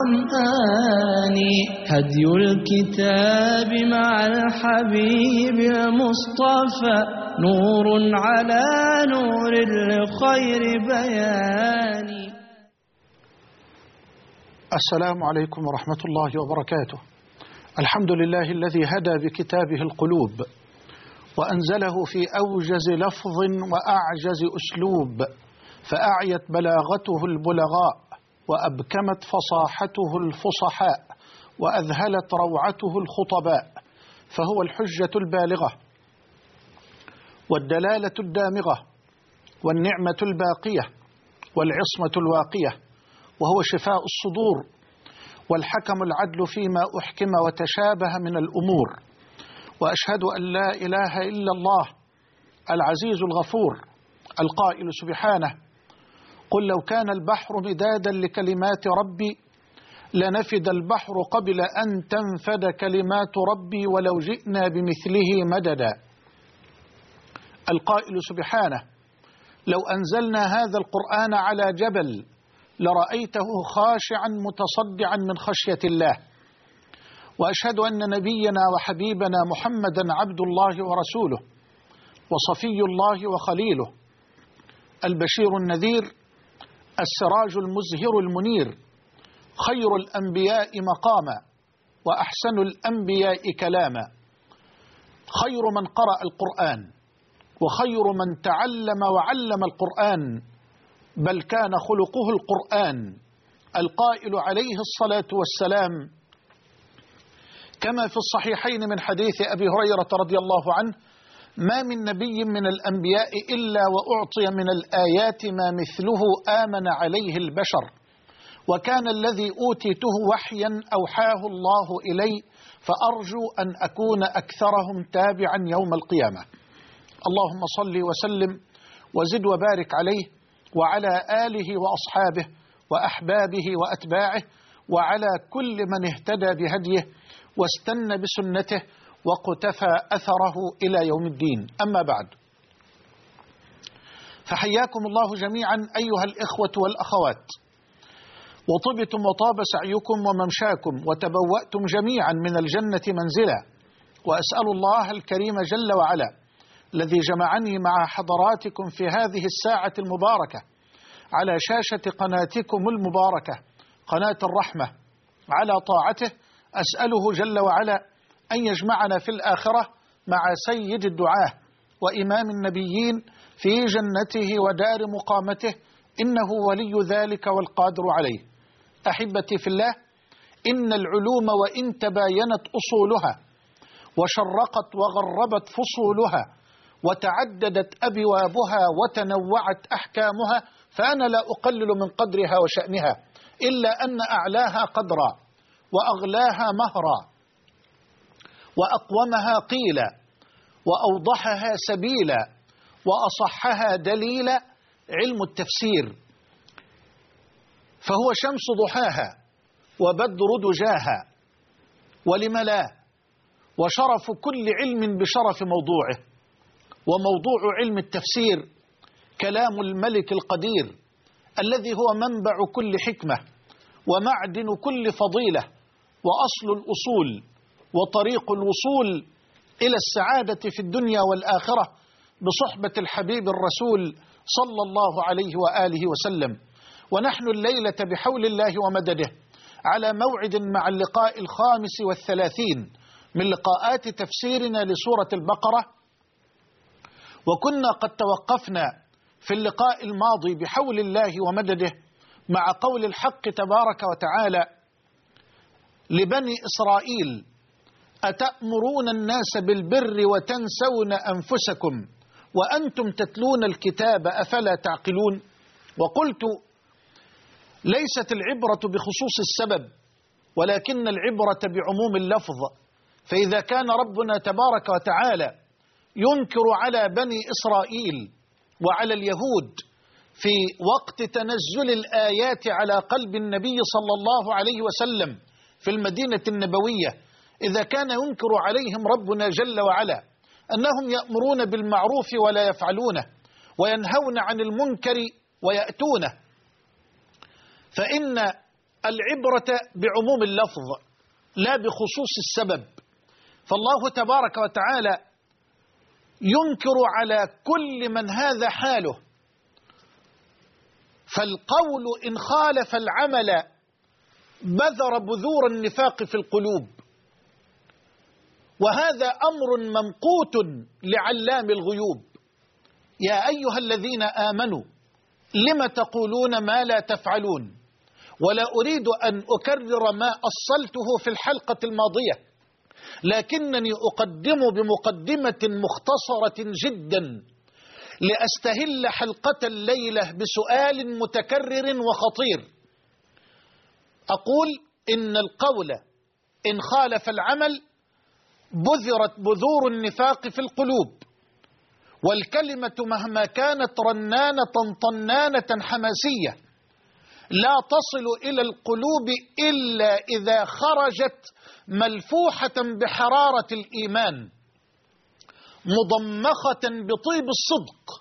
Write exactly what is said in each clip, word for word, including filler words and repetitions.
القرآن هدي الكتاب مع الحبيب المصطفى نور على نور لخير بيان. السلام عليكم ورحمة الله وبركاته. الحمد لله الذي هدى بكتابه القلوب وأنزله في أوجز لفظ وأعجز أسلوب، فأعيت بلاغته البلغاء وأبكمت فصاحته الفصحاء وأذهلت روعته الخطباء، فهو الحجة البالغة والدلالة الدامغة والنعمة الباقية والعصمة الواقية، وهو شفاء الصدور والحكم العدل فيما أحكم وتشابه من الأمور. وأشهد أن لا إله إلا الله العزيز الغفور القائل سبحانه: قل لو كان البحر مدادا لكلمات ربي لنفد البحر قبل أن تنفد كلمات ربي ولو جئنا بمثله مددا. القائل سبحانه: لو أنزلنا هذا القرآن على جبل لرأيته خاشعا متصدعا من خشية الله. وأشهد أن نبينا وحبيبنا محمدا عبد الله ورسوله وصفي الله وخليله، البشير النذير، السراج المزهر المنير، خير الأنبياء مقاما وأحسن الأنبياء كلاما، خير من قرأ القرآن وخير من تعلم وعلم القرآن، بل كان خلقه القرآن، القائل عليه الصلاة والسلام كما في الصحيحين من حديث أبي هريرة رضي الله عنه: ما من نبي من الأنبياء إلا وأعطي من الآيات ما مثله آمن عليه البشر، وكان الذي أوتيته وحيا أوحاه الله إلي، فأرجو أن أكون أكثرهم تابعا يوم القيامة. اللهم صل وسلم وزد وبارك عليه وعلى آله وأصحابه وأحبابه وأتباعه وعلى كل من اهتدى بهديه واستنى بسنته وقتفى أثره إلى يوم الدين. أما بعد، فحياكم الله جميعا أيها الإخوة والأخوات، وطبتم وطاب سعيكم وممشاكم وتبوأتم جميعا من الجنة منزلا. وأسأل الله الكريم جل وعلا الذي جمعني مع حضراتكم في هذه الساعة المباركة على شاشة قناتكم المباركة قناة الرحمة على طاعته، أسأله جل وعلا أن يجمعنا في الآخرة مع سيد الدعاة وإمام النبيين في جنته ودار مقامته، إنه ولي ذلك والقادر عليه. أحبتي في الله، إن العلوم وإن تباينت أصولها وشرقت وغربت فصولها وتعددت أبوابها وتنوعت أحكامها، فأنا لا أقلل من قدرها وشأنها، إلا أن أعلاها قدرا وأغلاها مهرا وأقومها قيلا وأوضحها سبيلا وأصحها دليلا علم التفسير، فهو شمس ضحاها وبدر دجاها، ولم لا، وشرف كل علم بشرف موضوعه. وموضوع علم التفسير كلام الملك القدير الذي هو منبع كل حكمة ومعدن كل فضيلة وأصل الأصول وطريق الوصول إلى السعادة في الدنيا والآخرة بصحبة الحبيب الرسول صلى الله عليه وآله وسلم. ونحن الليلة بحول الله ومدده على موعد مع اللقاء الخامس والثلاثين من لقاءات تفسيرنا لسورة البقرة، وكنا قد توقفنا في اللقاء الماضي بحول الله ومدده مع قول الحق تبارك وتعالى لبني إسرائيل: أتأمرون الناس بالبر وتنسون أنفسكم وأنتم تتلون الكتاب أفلا تعقلون. وقلت: ليست العبرة بخصوص السبب ولكن العبرة بعموم اللفظ، فإذا كان ربنا تبارك وتعالى ينكر على بني إسرائيل وعلى اليهود في وقت تنزل الآيات على قلب النبي صلى الله عليه وسلم في المدينة النبوية، إذا كان ينكر عليهم ربنا جل وعلا أنهم يأمرون بالمعروف ولا يفعلونه وينهون عن المنكر ويأتونه، فإن العبرة بعموم اللفظ لا بخصوص السبب، فالله تبارك وتعالى ينكر على كل من هذا حاله. فالقول إن خالف العمل بذر بذور النفاق في القلوب، وهذا أمر ممقوت لعلام الغيوب. يا أيها الذين آمنوا لم تقولون ما لا تفعلون، ولا أريد أن أكرر ما أصلته في الحلقة الماضية، لكنني أقدم بمقدمة مختصرة جدا لأستهل حلقة الليلة بسؤال متكرر وخطير. أقول إن القول إن خالف العمل بذرت بذور النفاق في القلوب، والكلمة مهما كانت رنانة طنانة حماسية لا تصل إلى القلوب إلا إذا خرجت ملفوحة بحرارة الإيمان مضمخة بطيب الصدق.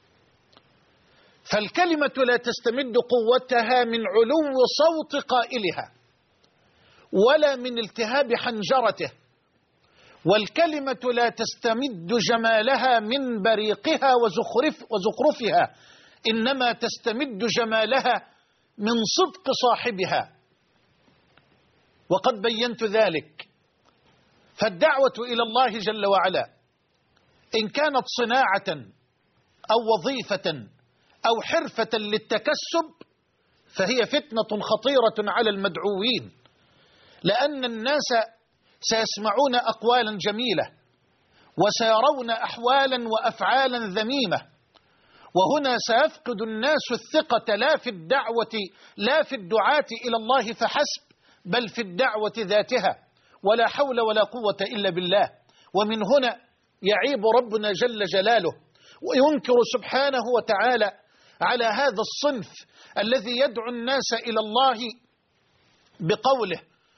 فالكلمة لا تستمد قوتها من علو صوت قائلها ولا من التهاب حنجرته، والكلمة لا تستمد جمالها من بريقها وزخرف وزخرفها، إنما تستمد جمالها من صدق صاحبها، وقد بينت ذلك. فالدعوة إلى الله جل وعلا إن كانت صناعة أو وظيفة أو حرفة للتكسب فهي فتنة خطيرة على المدعوين، لأن الناس سيسمعون أقوالا جميلة وسيرون أحوالا وأفعالا ذميمة، وهنا سيفقد الناس الثقة لا في الدعوة لا في الدعاة إلى الله فحسب، بل في الدعوة ذاتها، ولا حول ولا قوة إلا بالله. ومن هنا يعيب ربنا جل جلاله وينكر سبحانه وتعالى على هذا الصنف الذي يدعو الناس إلى الله بقوله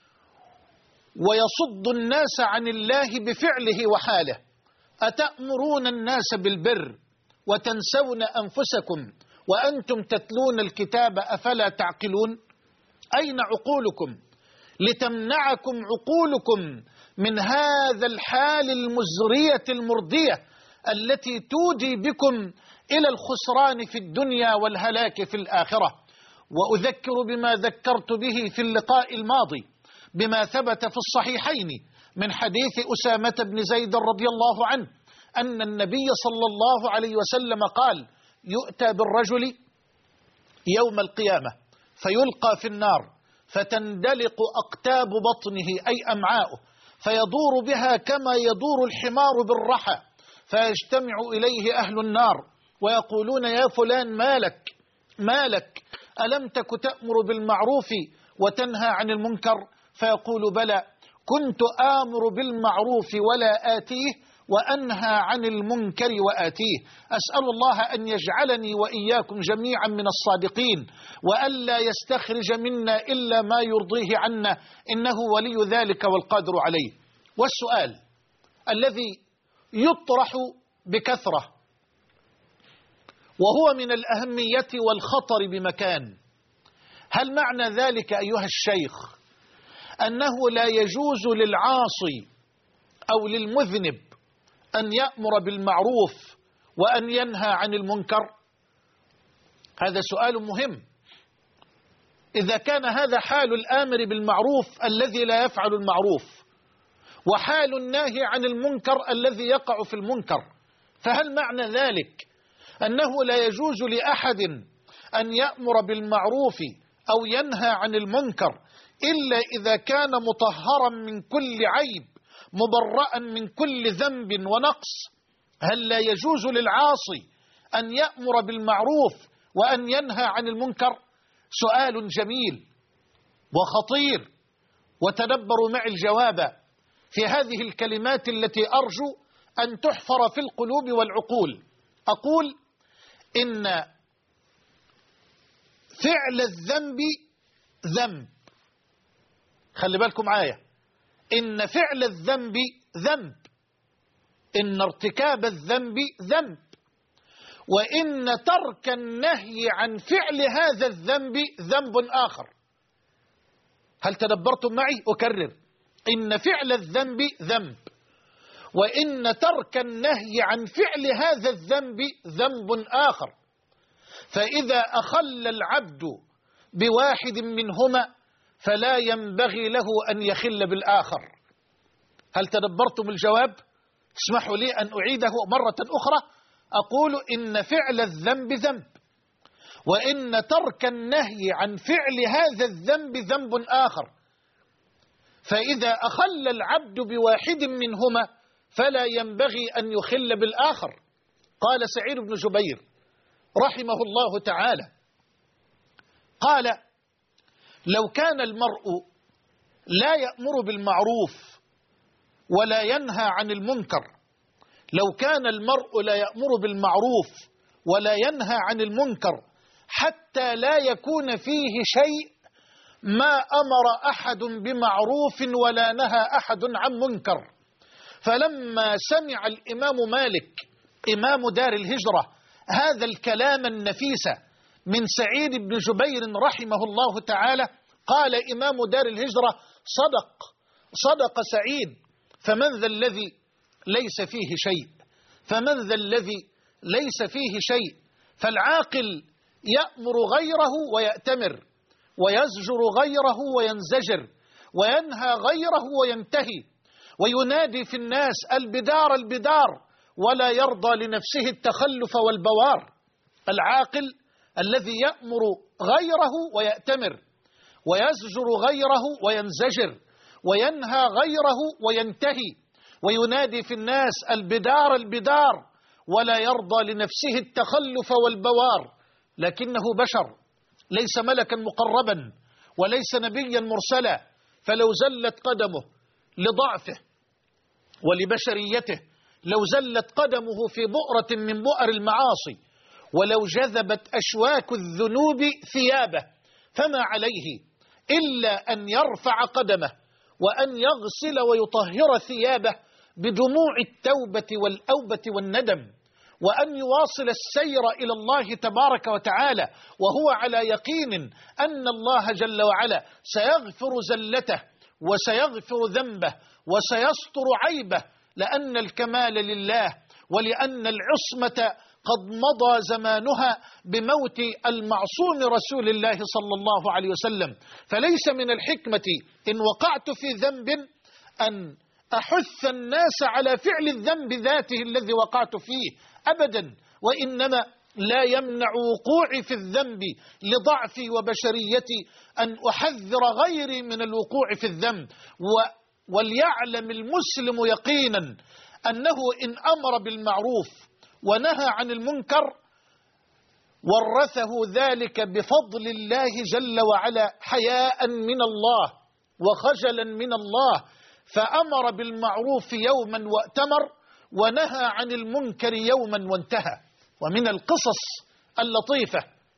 ويصد الناس عن الله بفعله وحاله: أتأمرون الناس بالبر وتنسون أنفسكم وأنتم تتلون الكتاب أفلا تعقلون؟ أين عقولكم لتمنعكم عقولكم من هذا الحال المزرية المردية التي تودي بكم إلى الخسران في الدنيا والهلاك في الآخرة؟ وأذكر بما ذكرت به في اللقاء الماضي بما ثبت في الصحيحين من حديث أسامة بن زيد رضي الله عنه أن النبي صلى الله عليه وسلم قال: يؤتى بالرجل يوم القيامة فيلقى في النار فتندلق أقتاب بطنه أي أمعاؤه فيدور بها كما يدور الحمار بالرحى، فيجتمع إليه أهل النار ويقولون: يا فلان مالك مالك ألم تك تأمر بالمعروف وتنهى عن المنكر؟ فيقول: بلى، كنت آمر بالمعروف ولا آتيه وأنهى عن المنكر وآتيه. أسأل الله أن يجعلني وإياكم جميعا من الصادقين، وألا يستخرج منا إلا ما يرضيه عنا، إنه ولي ذلك والقادر عليه. والسؤال الذي يطرح بكثرة وهو من الأهمية والخطر بمكان: هل معنى ذلك أيها الشيخ أنه لا يجوز للعاصي أو للمذنب أن يأمر بالمعروف وأن ينهى عن المنكر؟ هذا سؤال مهم. إذا كان هذا حال الآمر بالمعروف الذي لا يفعل المعروف وحال الناهي عن المنكر الذي يقع في المنكر، فهل معنى ذلك أنه لا يجوز لأحد أن يأمر بالمعروف أو ينهى عن المنكر إلا إذا كان مطهرا من كل عيب مبرأ من كل ذنب ونقص؟ هل لا يجوز للعاصي أن يأمر بالمعروف وأن ينهى عن المنكر؟ سؤال جميل وخطير، وتدبروا معي الجواب في هذه الكلمات التي أرجو أن تحفر في القلوب والعقول. أقول إن فعل الذنب ذنب، خلي بالكم معايا، إن فعل الذنب ذنب، إن ارتكاب الذنب ذنب، وإن ترك النهي عن فعل هذا الذنب ذنب آخر. هل تدبرتم معي؟ أكرر: إن فعل الذنب ذنب، وإن ترك النهي عن فعل هذا الذنب ذنب آخر، فإذا أخل العبد بواحد منهما فلا ينبغي له أن يخل بالآخر. هل تدبرتم الجواب؟ اسمحوا لي أن أعيده مرة أخرى. أقول: إن فعل الذنب ذنب، وإن ترك النهي عن فعل هذا الذنب ذنب آخر، فإذا أخل العبد بواحد منهما فلا ينبغي أن يخل بالآخر. قال سعيد بن جبير رحمه الله تعالى، قال: لو كان المرء لا يأمر بالمعروف ولا ينهى عن المنكر، لو كان المرء لا يأمر بالمعروف ولا ينهى عن المنكر حتى لا يكون فيه شيء ما أمر أحد بمعروف ولا نهى أحد عن منكر. فلما سمع الإمام مالك إمام دار الهجرة هذا الكلام النفيس من سعيد بن جبير رحمه الله تعالى، قال إمام دار الهجرة: صدق صدق سعيد، فمن ذا الذي ليس فيه شيء، فمن ذا الذي ليس فيه شيء. فالعاقل يأمر غيره ويأتمر، ويزجر غيره وينزجر، وينهى غيره وينتهي، وينادي في الناس البدار البدار، ولا يرضى لنفسه التخلف والبوار. العاقل الذي يأمر غيره ويأتمر، ويزجر غيره وينزجر، وينهى غيره وينتهي، وينادي في الناس البدار البدار، ولا يرضى لنفسه التخلف والبوار، لكنه بشر، ليس ملكا مقربا وليس نبيا مرسلا، فلو زلت قدمه لضعفه ولبشريته، لو زلت قدمه في بؤرة من بؤر المعاصي، ولو جذبت أشواك الذنوب ثيابه، فما عليه إلا أن يرفع قدمه وأن يغسل ويطهر ثيابه بدموع التوبة والأوبة والندم، وأن يواصل السير إلى الله تبارك وتعالى وهو على يقين أن الله جل وعلا سيغفر زلته وسيغفر ذنبه وسيستر عيبه، لأن الكمال لله، ولأن العصمة قد مضى زمانها بموت المعصوم رسول الله صلى الله عليه وسلم. فليس من الحكمة إن وقعت في ذنب أن أحث الناس على فعل الذنب ذاته الذي وقعت فيه أبدا، وإنما لا يمنع وقوعي في الذنب لضعفي وبشريتي أن أحذر غيري من الوقوع في الذنب. وليعلم المسلم يقينا أنه إن أمر بالمعروف ونهى عن المنكر ورثه ذلك بفضل الله جل وعلا حياء من الله وخجلا من الله، فأمر بالمعروف يوما وأتمر، ونهى عن المنكر يوما وانتهى. ومن القصص اللطيفة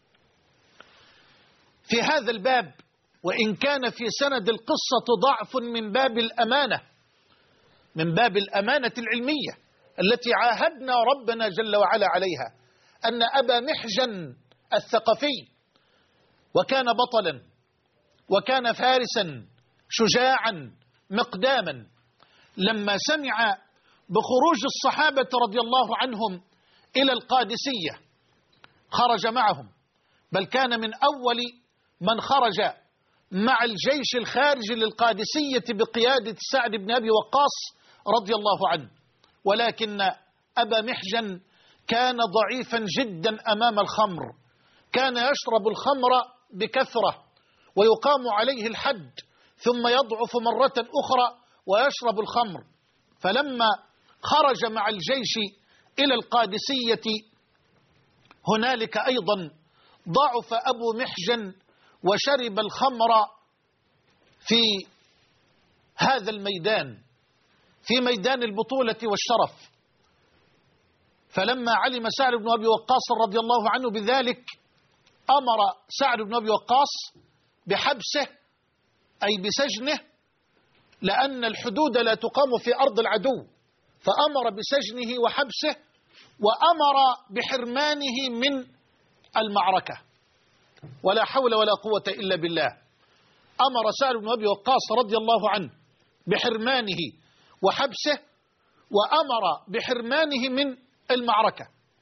في هذا الباب، وإن كان في سند القصة ضعف من باب الأمانة، من باب الأمانة العلمية التي عاهدنا ربنا جل وعلا عليها، أن أبا محجن الثقفي، وكان بطلا وكان فارسا شجاعا مقداما، لما سمع بخروج الصحابة رضي الله عنهم إلى القادسية خرج معهم، بل كان من أول من خرج مع الجيش الخارجي للقادسية بقيادة سعد بن أبي وقاص رضي الله عنه. ولكن أبا محجن كان ضعيفا جدا أمام الخمر، كان يشرب الخمر بكثرة ويقام عليه الحد، ثم يضعف مرة أخرى ويشرب الخمر. فلما خرج مع الجيش إلى القادسية هنالك أيضا ضعف أبو محجن وشرب الخمر في هذا الميدان، في ميدان البطولة والشرف. فلما علم سعد بن أبي وقاص رضي الله عنه بذلك أمر سعد بن أبي وقاص بحبسه أي بسجنه، لأن الحدود لا تقام في أرض العدو، فأمر بسجنه وحبسه، وأمر بحرمانه من المعركة. ولا حول ولا قوة إلا بالله. أمر سعد بن أبي وقاص رضي الله عنه بحرمانه وحبسه، وأمر بحرمانه من المعركة.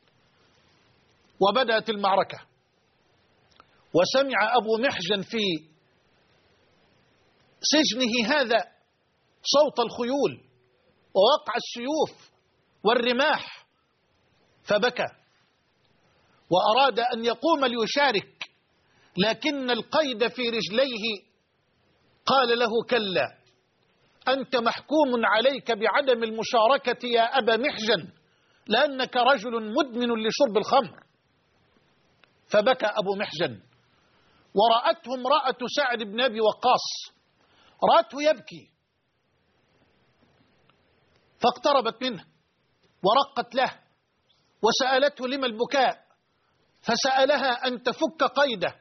وبدأت المعركة، وسمع أبو محجن في سجنه هذا صوت الخيول ووقع السيوف والرماح، فبكى وأراد أن يقوم ليشارك، لكن القيد في رجليه قال له: كلا، أنت محكوم عليك بعدم المشاركة يا أبا محجن، لأنك رجل مدمن لشرب الخمر. فبكى أبو محجن، ورأته امرأة سعد بن أبي وقاص، رأته يبكي، فاقتربت منه ورقت له وسألته: لما البكاء؟ فسألها أن تفك قيده،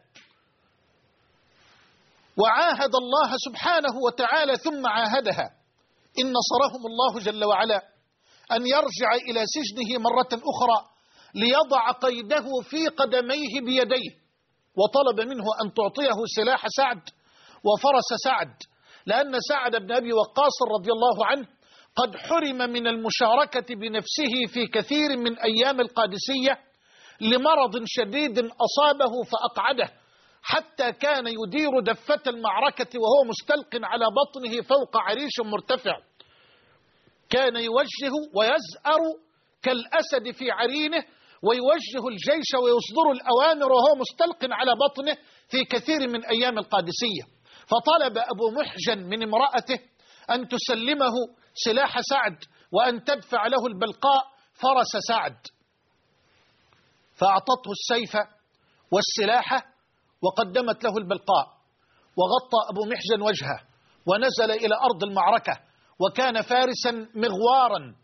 وعاهد الله سبحانه وتعالى ثم عاهدها إن نصرهم الله جل وعلا أن يرجع إلى سجنه مرة أخرى ليضع قيده في قدميه بيديه، وطلب منه أن تعطيه سلاح سعد وفرس سعد، لأن سعد بن أبي وقاص رضي الله عنه قد حرم من المشاركة بنفسه في كثير من أيام القادسية لمرض شديد أصابه فأقعده، حتى كان يدير دفة المعركة وهو مستلق على بطنه فوق عريش مرتفع، كان يوجه ويزأر كالأسد في عرينه، ويوجه الجيش ويصدر الأوامر وهو مستلق على بطنه في كثير من أيام القادسية. فطلب أبو محجن من امرأته أن تسلمه سلاح سعد وأن تدفع له البلقاء فرس سعد، فأعطته السيف والسلاح وقدمت له البلقاء، وغطى أبو محجن وجهه ونزل إلى أرض المعركة، وكان فارسا مغوارا.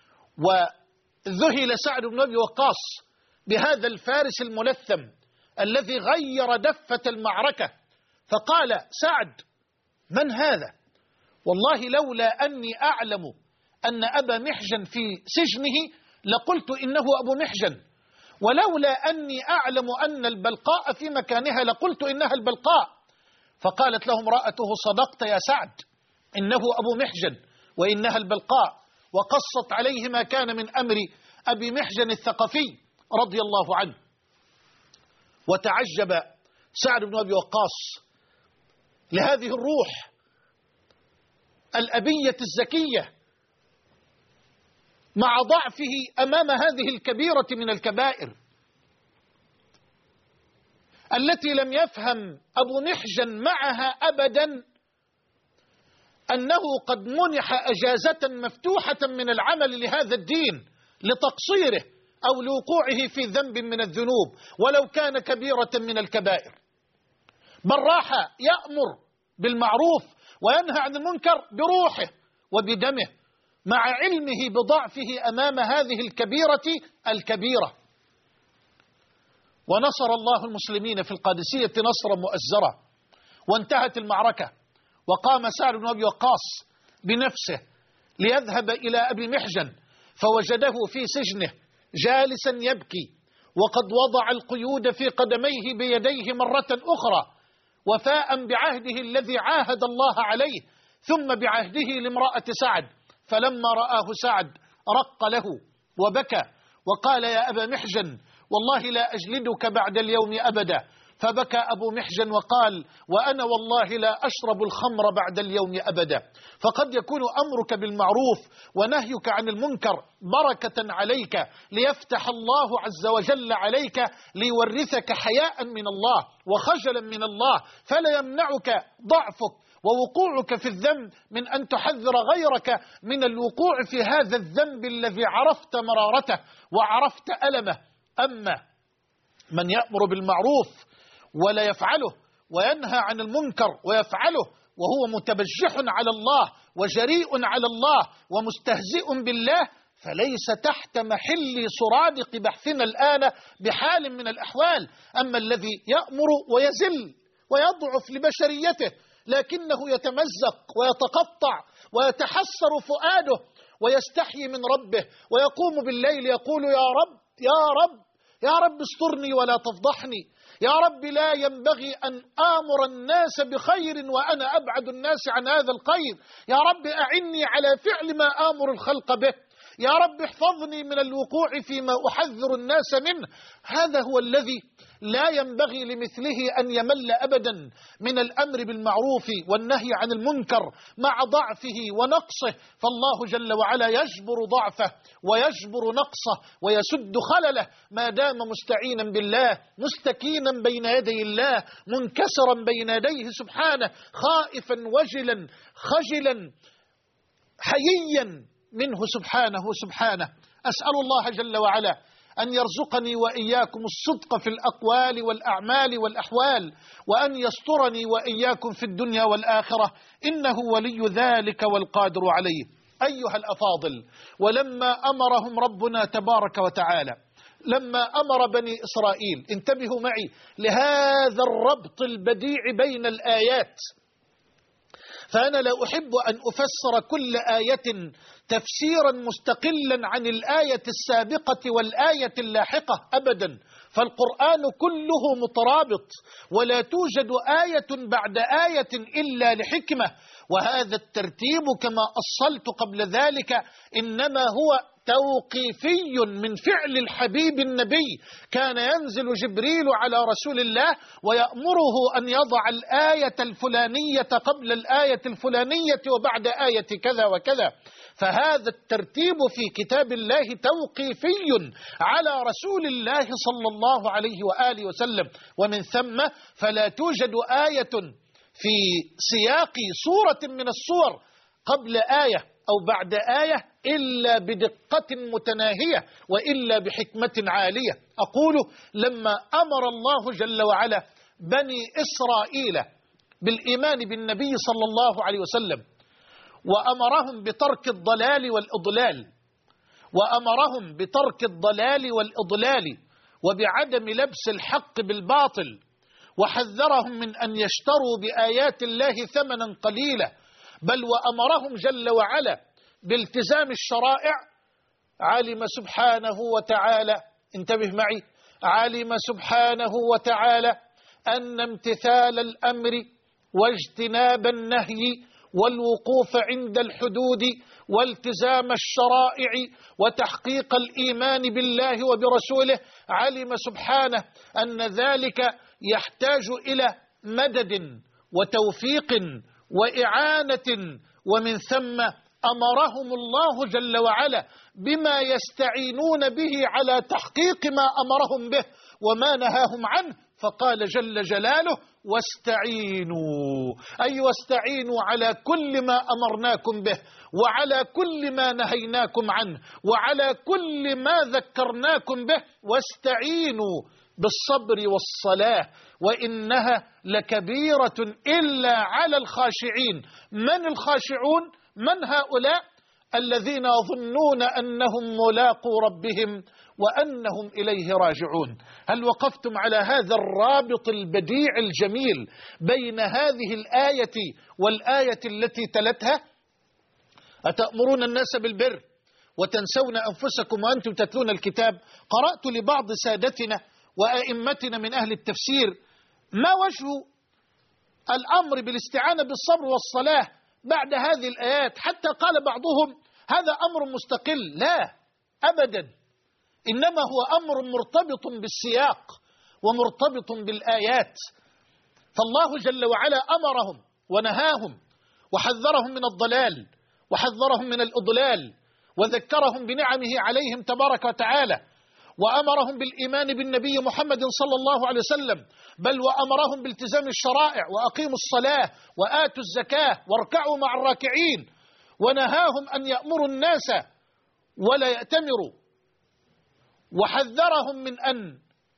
وذهل سعد بن أبي وقاص بهذا الفارس الملثم الذي غير دفة المعركة، فقال: سعد، من هذا؟ والله لولا أني أعلم أن أبا محجن في سجنه لقلت إنه أبو محجن، ولولا أني أعلم أن البلقاء في مكانها لقلت إنها البلقاء. فقالت له امرأته: صدقت يا سعد، إنه أبو محجن وإنها البلقاء، وقصت عليه ما كان من أمر أبي محجن الثقفي رضي الله عنه. وتعجب سعد بن أبي وقاص لهذه الروح الأبية الزكية مع ضعفه أمام هذه الكبيرة من الكبائر التي لم يفهم أبو محجن معها أبدا أنه قد منح أجازة مفتوحة من العمل لهذا الدين لتقصيره أو لوقوعه في ذنب من الذنوب ولو كان كبيرة من الكبائر، بل راح يأمر بالمعروف وينهى عن المنكر بروحه وبدمه مع علمه بضعفه أمام هذه الكبيرة الكبيرة. ونصر الله المسلمين في القادسية نصرا مؤزرا، وانتهت المعركة، وقام سعد بن أبي وقاص بنفسه ليذهب إلى أبي محجن، فوجده في سجنه جالسا يبكي، وقد وضع القيود في قدميه بيديه مرة أخرى، وفاء بعهده الذي عاهد الله عليه ثم بعهده لامرأة سعد. فلما رآه سعد رق له وبكى وقال: يا أبا محجن، والله لا أجلدك بعد اليوم أبدا. فبكى أبو محجن وقال: وأنا والله لا أشرب الخمر بعد اليوم أبدا. فقد يكون أمرك بالمعروف ونهيك عن المنكر بركة عليك ليفتح الله عز وجل عليك، ليورثك حياء من الله وخجلا من الله، فلا يمنعك ضعفك ووقوعك في الذنب من أن تحذر غيرك من الوقوع في هذا الذنب الذي عرفت مرارته وعرفت ألمه. أما من يأمر بالمعروف ولا يفعله، وينهى عن المنكر ويفعله، وهو متبجح على الله وجريء على الله ومستهزئ بالله، فليس تحت محل سرادق بحثنا الآن بحال من الأحوال. أما الذي يأمر ويزل ويضعف لبشريته لكنه يتمزق ويتقطع ويتحسر فؤاده ويستحيي من ربه، ويقوم بالليل يقول: يا رب يا رب يا رب استرني ولا تفضحني، يا رب لا ينبغي أن آمر الناس بخير وأنا أبعد الناس عن هذا الخير. يا رب أعني على فعل ما آمر الخلق به. يا رب احفظني من الوقوع فيما أحذر الناس منه. هذا هو الذي لا ينبغي لمثله أن يمل أبدا من الأمر بالمعروف والنهي عن المنكر مع ضعفه ونقصه، فالله جل وعلا يجبر ضعفه ويجبر نقصه ويسد خلله ما دام مستعينا بالله، مستكينا بين يدي الله، منكسرا بين يديه سبحانه، خائفا وجلا خجلا حييا منه سبحانه سبحانه. أسأل الله جل وعلا أن يرزقني وإياكم الصدق في الأقوال والأعمال والأحوال، وأن يسترني وإياكم في الدنيا والآخرة، إنه ولي ذلك والقادر عليه. أيها الأفاضل، ولما أمرهم ربنا تبارك وتعالى، لما أمر بني إسرائيل، انتبهوا معي لهذا الربط البديع بين الآيات، فأنا لا أحب أن أفسر كل آية تفسيرا مستقلا عن الآية السابقة والآية اللاحقة أبدا، فالقرآن كله مترابط ولا توجد آية بعد آية إلا لحكمة. وهذا الترتيب كما أصلت قبل ذلك إنما هو توقيفي من فعل الحبيب النبي. كان ينزل جبريل على رسول الله ويأمره أن يضع الآية الفلانية قبل الآية الفلانية وبعد آية كذا وكذا، فهذا الترتيب في كتاب الله توقيفي على رسول الله صلى الله عليه وآله وسلم، ومن ثم فلا توجد آية في سياق صورة من الصور قبل آية أو بعد آية إلا بدقة متناهية وإلا بحكمة عالية. أقول لما أمر الله جل وعلا بني إسرائيل بالإيمان بالنبي صلى الله عليه وسلم، وأمرهم بترك الضلال والإضلال، وأمرهم بترك الضلال والإضلال وبعدم لبس الحق بالباطل، وحذرهم من أن يشتروا بآيات الله ثمنا قليلا، بل وأمرهم جل وعلا بالتزام الشرائع، علم سبحانه وتعالى، انتبه معي، علم سبحانه وتعالى أن امتثال الأمر واجتناب النهي والوقوف عند الحدود والتزام الشرائع وتحقيق الإيمان بالله وبرسوله، علم سبحانه أن ذلك يحتاج إلى مدد وتوفيق وإعانة، ومن ثم أمرهم الله جل وعلا بما يستعينون به على تحقيق ما أمرهم به وما نهاهم عنه، فقال جل جلاله واستعينوا، أي واستعينوا على كل ما أمرناكم به وعلى كل ما نهيناكم عنه وعلى كل ما ذكرناكم به، واستعينوا بالصبر والصلاة وإنها لكبيرة إلا على الخاشعين. من الخاشعون؟ من هؤلاء؟ الذين يظنون أنهم ملاقو ربهم وأنهم إليه راجعون. هل وقفتم على هذا الرابط البديع الجميل بين هذه الآية والآية التي تلتها؟ أتأمرون الناس بالبر وتنسون أنفسكم وأنتم تتلون الكتاب. قرأت لبعض سادتنا وأئمتنا من أهل التفسير ما وجه الأمر بالاستعانة بالصبر والصلاة بعد هذه الآيات، حتى قال بعضهم هذا أمر مستقل. لا أبدا، إنما هو أمر مرتبط بالسياق ومرتبط بالآيات. فالله جل وعلا أمرهم ونهاهم وحذرهم من الضلال وحذرهم من الإضلال وذكرهم بنعمه عليهم تبارك وتعالى، وأمرهم بالإيمان بالنبي محمد صلى الله عليه وسلم، بل وأمرهم بالتزام الشرائع وأقيموا الصلاة وآتوا الزكاة واركعوا مع الراكعين، ونهاهم أن يأمروا الناس ولا يأتمروا، وحذرهم من أن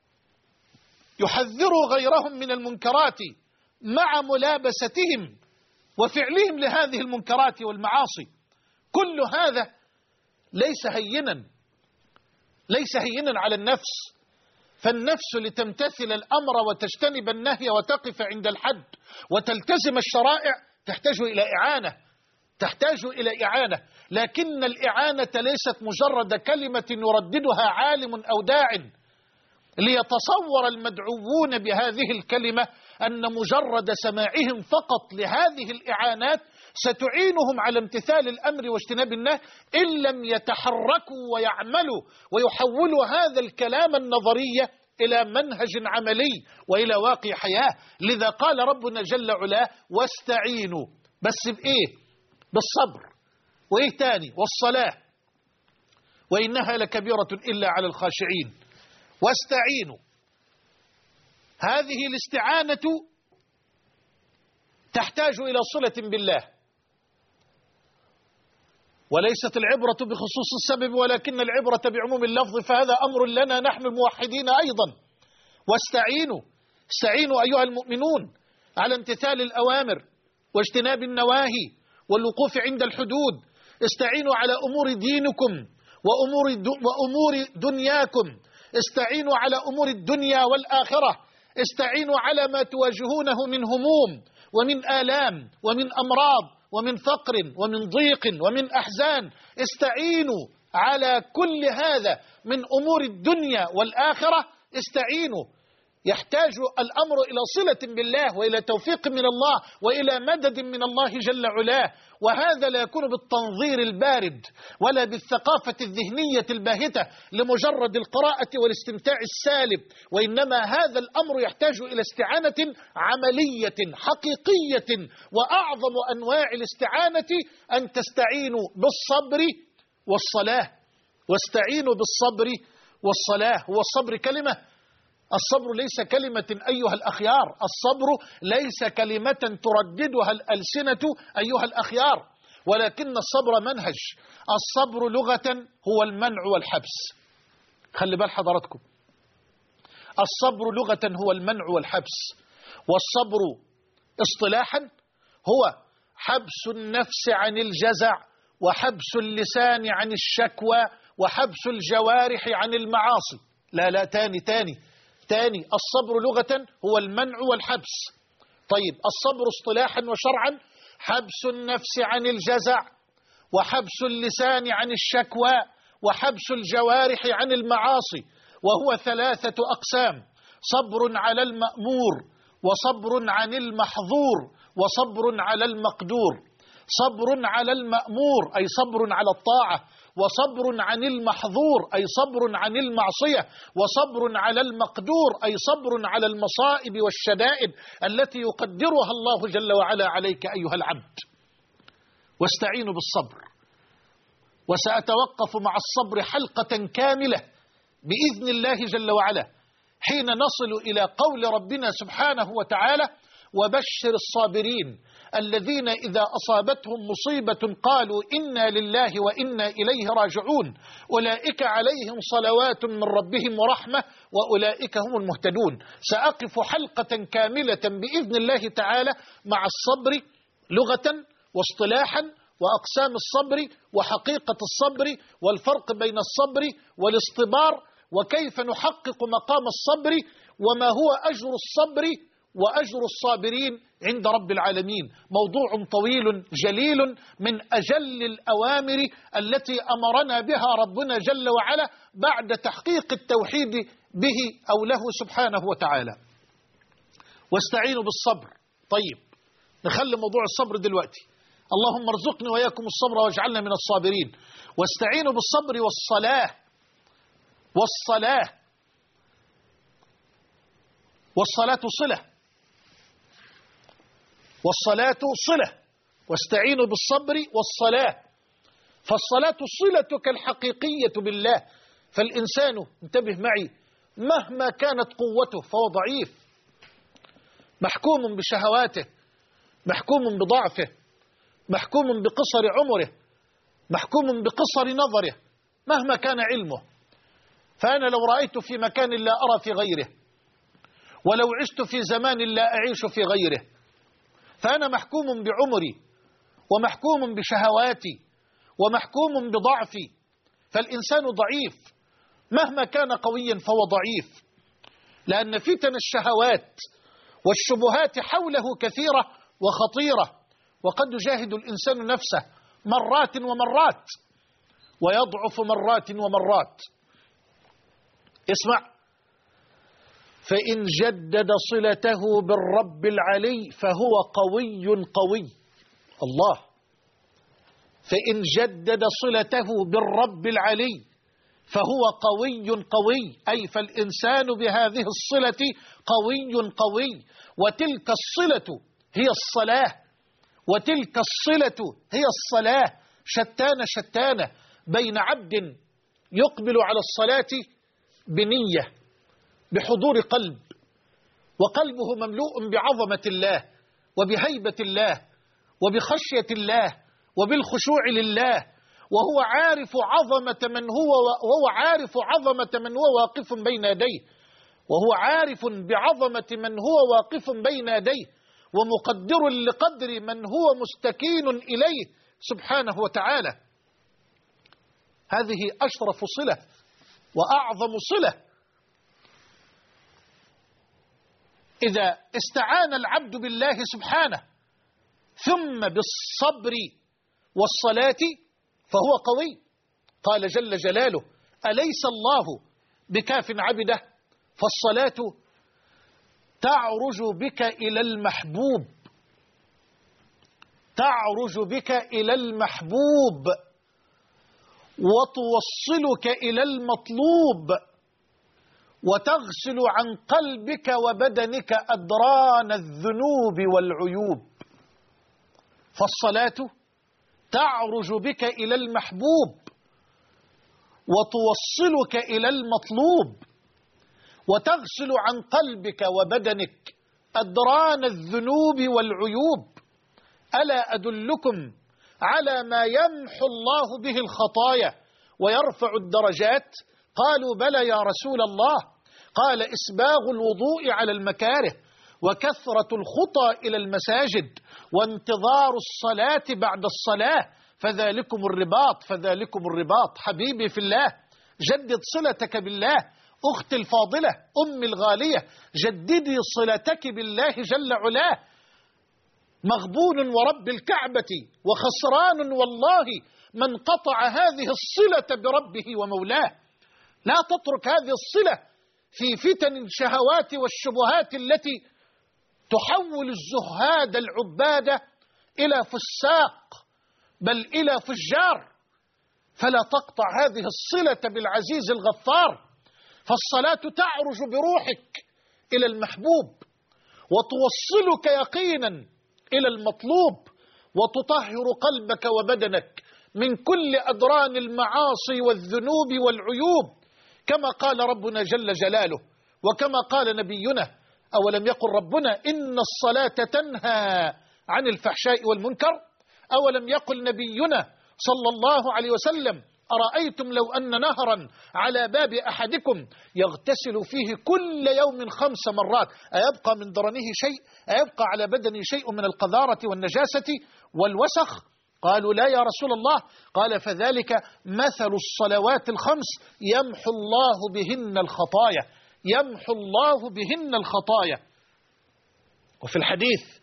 يحذروا غيرهم من المنكرات مع ملابستهم وفعلهم لهذه المنكرات والمعاصي. كل هذا ليس هينا ليس هينا على النفس، فالنفس لتمتثل الأمر وتجتنب النهي وتقف عند الحد وتلتزم الشرائع تحتاج إلى إعانة تحتاج إلى إعانة لكن الإعانة ليست مجرد كلمة يرددها عالم أو داع، ليتصور المدعوون بهذه الكلمة أن مجرد سماعهم فقط لهذه الإعانات ستعينهم على امتثال الأمر واجتناب النهي، إن لم يتحركوا ويعملوا ويحولوا هذا الكلام النظري إلى منهج عملي وإلى واقع حياة. لذا قال ربنا جل وعلا: واستعينوا، بس بإيه؟ بالصبر. وإيه تاني؟ والصلاة، وإنها لكبيرة إلا على الخاشعين. واستعينوا، هذه الاستعانة تحتاج إلى صلة بالله، وليست العبرة بخصوص السبب ولكن العبرة بعموم اللفظ، فهذا أمر لنا نحن الموحدين أيضا. واستعينوا، استعينوا أيها المؤمنون على امتثال الأوامر واجتناب النواهي والوقوف عند الحدود. استعينوا على أمور دينكم وأمور, وأمور دنياكم. استعينوا على أمور الدنيا والآخرة. استعينوا على ما تواجهونه من هموم ومن آلام ومن أمراض ومن فقر ومن ضيق ومن أحزان. استعينوا على كل هذا من أمور الدنيا والآخرة. استعينوا. يحتاج الأمر إلى صلة بالله وإلى توفيق من الله وإلى مدد من الله جل وعلا، وهذا لا يكون بالتنظير البارد ولا بالثقافة الذهنية الباهتة لمجرد القراءة والاستمتاع السالب، وإنما هذا الأمر يحتاج إلى استعانة عملية حقيقية. وأعظم أنواع الاستعانة أن تستعينوا بالصبر والصلاة. واستعينوا بالصبر والصلاة. هو الصبر كلمة؟ الصبر ليس كلمة أيها الأخيار، الصبر ليس كلمة ترددها الألسنة أيها الأخيار، ولكن الصبر منهج. الصبر لغة هو المنع والحبس. خلي بال حضراتكم، الصبر لغة هو المنع والحبس، والصبر اصطلاحا هو حبس النفس عن الجزع وحبس اللسان عن الشكوى وحبس الجوارح عن المعاصي. لا لا تاني تاني تاني الصبر لغة هو المنع والحبس. طيب الصبر اصطلاحا وشرعا حبس النفس عن الجزع وحبس اللسان عن الشكوى وحبس الجوارح عن المعاصي، وهو ثلاثة أقسام: صبر على المأمور وصبر عن المحظور وصبر على المقدور. صبر على المأمور أي صبر على الطاعة، وصبر عن المحظور أي صبر عن المعصية، وصبر على المقدور أي صبر على المصائب والشدائد التي يقدرها الله جل وعلا عليك أيها العبد. واستعينوا بالصبر. وسأتوقف مع الصبر حلقة كاملة بإذن الله جل وعلا حين نصل إلى قول ربنا سبحانه وتعالى: وبشر الصابرين الذين إذا أصابتهم مصيبة قالوا إنا لله وإنا إليه راجعون أولئك عليهم صلوات من ربهم ورحمة وأولئك هم المهتدون. سأقف حلقة كاملة بإذن الله تعالى مع الصبر لغة واصطلاحا وأقسام الصبر وحقيقة الصبر والفرق بين الصبر والاصطبار وكيف نحقق مقام الصبر وما هو أجر الصبر وأجر الصابرين عند رب العالمين. موضوع طويل جليل من أجل الأوامر التي أمرنا بها ربنا جل وعلا بعد تحقيق التوحيد به أو له سبحانه وتعالى. واستعينوا بالصبر. طيب نخلي موضوع الصبر دلوقتي. اللهم ارزقني وإياكم الصبر واجعلنا من الصابرين. واستعينوا بالصبر والصلاة. والصلاة والصلاة صلة. والصلاة صلة. واستعينوا بالصبر والصلاة. فالصلاة صلتك الحقيقية بالله. فالإنسان، انتبه معي، مهما كانت قوته فهو ضعيف، محكوم بشهواته، محكوم بضعفه، محكوم بقصر عمره، محكوم بقصر نظره مهما كان علمه. فأنا لو رأيت في مكان لا أرى في غيره، ولو عشت في زمان لا أعيش في غيره، فأنا محكوم بعمري ومحكوم بشهواتي ومحكوم بضعفي. فالإنسان ضعيف مهما كان قويا فهو ضعيف، لأن فتن الشهوات والشبهات حوله كثيرة وخطيرة، وقد يجاهد الإنسان نفسه مرات ومرات ويضعف مرات ومرات. اسمع، فإن جدد صلته بالرب العلي فهو قوي قوي. الله. فإن جدد صلته بالرب العلي فهو قوي قوي، أي فالإنسان بهذه الصلة قوي قوي. وتلك الصلة هي الصلاة، وتلك الصلة هي الصلاة. شتان شتان بين عبد يقبل على الصلاة بنية بحضور قلب، وقلبه مملوء بعظمة الله وبهيبة الله وبخشية الله وبالخشوع لله، وهو عارف عظمة من هو وهو عارف عظمة من هو واقف بين يديه، وهو عارف بعظمة من هو واقف بين يديه، ومقدر لقدر من هو مستكين إليه سبحانه وتعالى. هذه أشرف صلة وأعظم صلة. إذا استعان العبد بالله سبحانه ثم بالصبر والصلاة فهو قوي. قال جل جلاله: أليس الله بكاف عبده؟ فالصلاة تعرج بك إلى المحبوب، تعرج بك إلى المحبوب وتوصلك إلى المطلوب، وتغسل عن قلبك وبدنك أدران الذنوب والعيوب. فالصلاة تعرج بك إلى المحبوب وتوصلك إلى المطلوب، وتغسل عن قلبك وبدنك أدران الذنوب والعيوب. ألا أدلكم على ما يمحو الله به الخطايا ويرفع الدرجات؟ قالوا: بلى يا رسول الله. قال: إسباغ الوضوء على المكاره، وكثرة الخطى إلى المساجد، وانتظار الصلاة بعد الصلاة، فذلكم الرباط فذلكم الرباط. حبيبي في الله، جدد صلتك بالله. أختي الفاضلة، أمي الغالية، جددي صلتك بالله جل علاه. مغبون ورب الكعبة وخسران والله من قطع هذه الصلة بربه ومولاه. لا تترك هذه الصلة في فتن الشهوات والشبهات التي تحول الزهاد العبادة إلى فساق بل إلى فجار. فلا تقطع هذه الصلة بالعزيز الغفار. فالصلاة تعرج بروحك إلى المحبوب، وتوصلك يقينا إلى المطلوب، وتطهر قلبك وبدنك من كل أدران المعاصي والذنوب والعيوب، كما قال ربنا جل جلاله وكما قال نبينا: أولم يقل ربنا إن الصلاة تنهى عن الفحشاء والمنكر؟ أولم يقل نبينا صلى الله عليه وسلم: أرأيتم لو أن نهرا على باب أحدكم يغتسل فيه كل يوم خمس مرات أيبقى من درنه شيء؟ أيبقى على بدنه شيء من القذارة والنجاسة والوسخ؟ قالوا: لا يا رسول الله. قال: فذلك مثل الصلوات الخمس يمحو الله بهن الخطايا، يمحو الله بهن الخطايا. وفي الحديث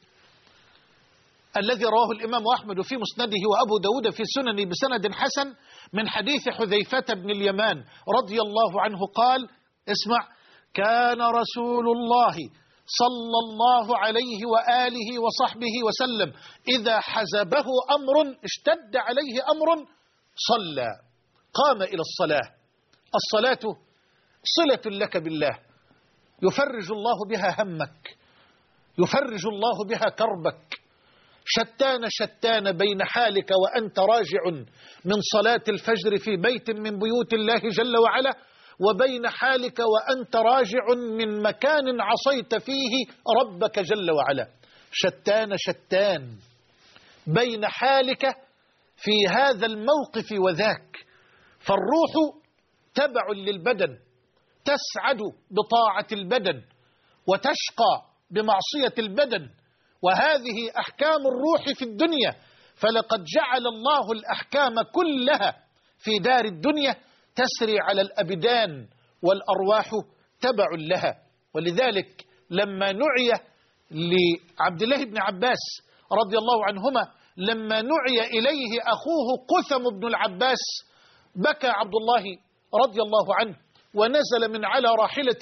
الذي رواه الإمام أحمد في مسنده وأبو داود في سننه بسند حسن من حديث حذيفة بن اليمان رضي الله عنه قال: اسمع: كان رسول الله صلى الله عليه وآله وصحبه وسلم إذا حزبه أمر اشتد عليه أمر صلى، قام إلى الصلاة. الصلاة صلة لك بالله، يفرج الله بها همك، يفرج الله بها كربك. شتان شتان بين حالك وأنت راجع من صلاة الفجر في بيت من بيوت الله جل وعلا، وبين حالك وأنت راجع من مكان عصيت فيه ربك جل وعلا. شتان شتان بين حالك في هذا الموقف وذاك. فالروح تبع للبدن، تسعد بطاعة البدن وتشقى بمعصية البدن، وهذه أحكام الروح في الدنيا. فلقد جعل الله الأحكام كلها في دار الدنيا تسري على الأبدان، والأرواح تبع لها. ولذلك لما نعي لعبد الله بن عباس رضي الله عنهما، لما نعي إليه أخوه قثم بن العباس، بكى عبد الله رضي الله عنه ونزل من على راحلته